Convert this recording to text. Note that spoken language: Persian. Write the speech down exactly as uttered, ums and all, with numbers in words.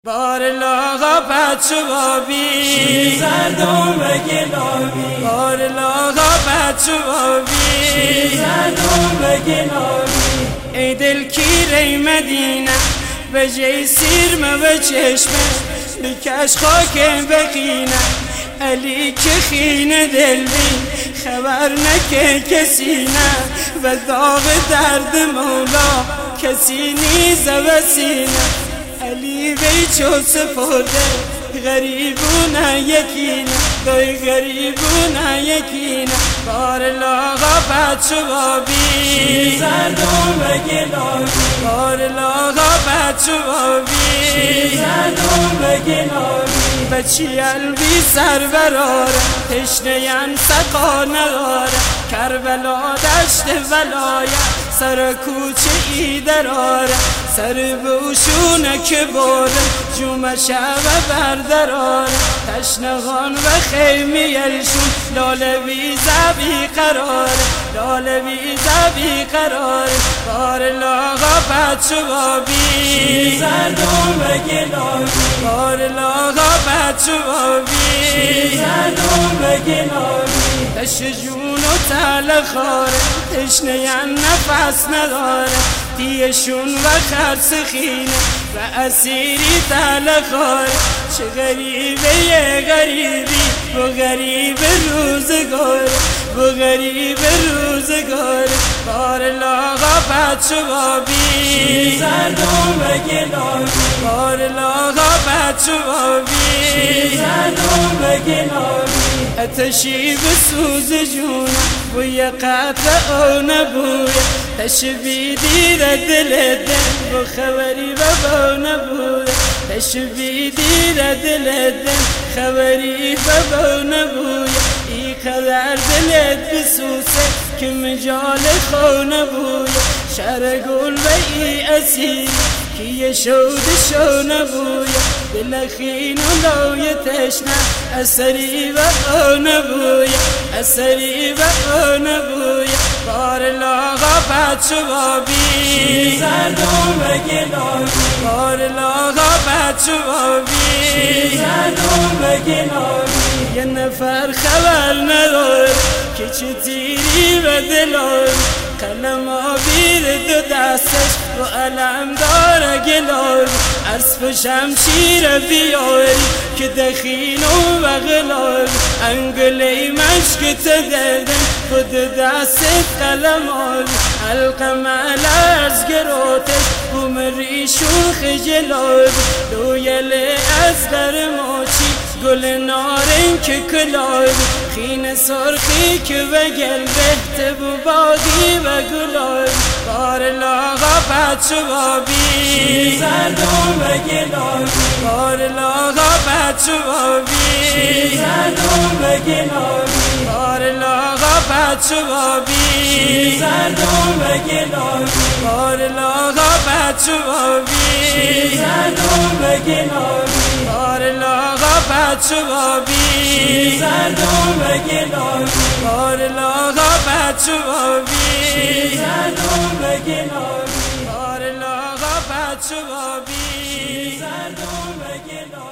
بار لاغا بچه بابی شیر زردم و گلابی بار لاغا بچه بابی شیر زردم و گلابی ای دل کیره مدینه به جای سیرمه و چشمه بکش خاک بخینه علی که خینه دل بی خبر نکه کسی نه و داغ درد مولا کسی نیزه و سینه علی بی چو سپرده غریبونه یکینه دوی غریبونه یکینه بار لاغا بچه بابی شیر زردم و گلابی بار لاغا بچه بابی شیر زردم و گلابی بچی البی سر براره تشنه ین سقا نداره کربلا دشت ولایت سر کوچه ای دراره سر بوشونه که باره جومه شب بردراره تشنهان و خیمیلشون لاله بی زبی قراره لاله بی زبی قراره بار لاغا بچه بابی شیر زردم و گلابی بار لاغا بچه بابی شیر زردم و گلابی تش جون و تل خاره تشنه ین نفس نداره دیشون و خرس خینه و اسیری تل خاره چه غریبه یه غریبی و غریب روزگاره و غریب روزگاره بار لاغا بچه بابی شیر زردم و گلابی بار لاغا بچه بابی شیر زردم و گلابی اتشی بسوز جونه بوی قطع او نبویه تشبی دیره دل دل و خبری بابا نبویه تشبی دیره دل دل خبری بابا نبویه ای قدر دلت بسوسه که مجال خو نبویه شر گل و ای اسیر که یه شود شو نبویه دل خین و لوی تشنه اثری و او نبویه اثری و او نبویه بار لاغا بچه بابی شیر زردم و گلابی بار لاغا بچه بابی شیر زردم و گلابی یه نفر خبر نداره که چه تیری و دلار قلم آبیر دو دستش و علم داره گلار اسب شمشیر بیاری که دخین و بغلار انگلی مشک تدردن خود دستت قلم آبی حلقم علرز گراتش بوم ریشون خجلار دویله از در ماچی گل نارن که کلار خین سرخی که و گل بهت بو باقی و گلار بار لاغا بچه بابی شیر زردم و گلابی بار لاغا بچه بابی شیر زردم و گلابی بار لاغا بچه بابی شیر زردم و گلابی بار لاغا بچه بابی شیر زردم و گلابی بار لاغا بچه بابی شیر زردم و گلابی بار لاغا بچه بابی شیر زردم و گلابی بار لاغا بچه بابی شیر زردم و گلابی